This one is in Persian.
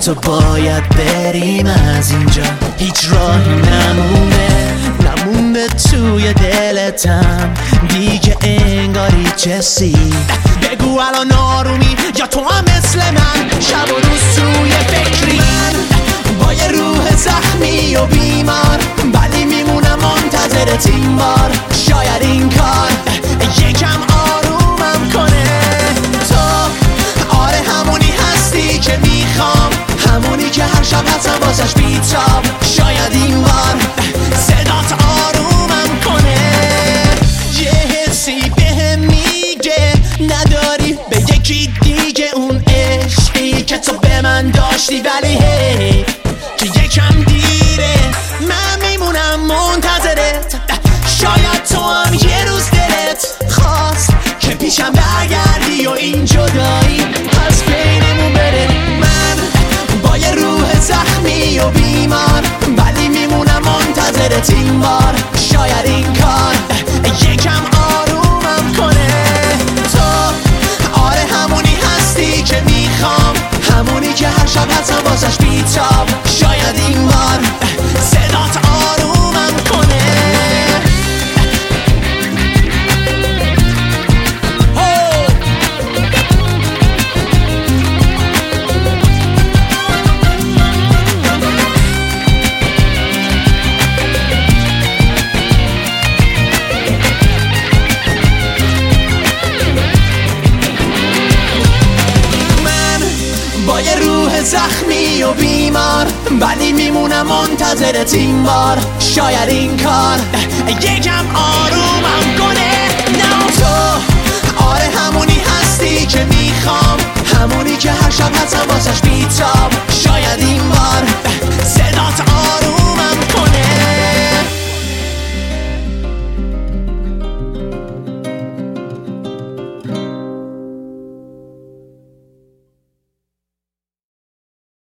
تو باید بریم از اینجا، هیچ راهی نمونده توی دلتم دیگه انگاری چسی. بگو الان آرومی یا تو هم مثل من شب و روز توی فکری؟ من با یه روح زخمی و بیمار ولی میمونم منتظرت این بار. شاید این کار یکم آرومم کنه. تو آره همونی هستی که میخوام، همونی که هر شب هستم واسش بیتاب. شاید این بار صدات آرومم کنه. یه حسی بهم میگه نداری به یکی دیگه اون عشقی که تو به من داشتی، ولی هی که یکم دیره من میمونم منتظرت. شاید تو هم یه روز دلت خواست که پیشم برگردی و این جدایی از بینمون بره. من با یه روح زخمی و بیمار ولی میمونم منتظرت این بار. شاید این کار یکم آرومم کنه. تو آره همونی هستی که میخوام، همونی که هر شب هستم واسش بیتاب. شاید این بار صدات آرومم کنه. با یه روح زخمی و بیمار ولی میمونم منتظرت این بار. شاید این کار یکم آرومم کنه.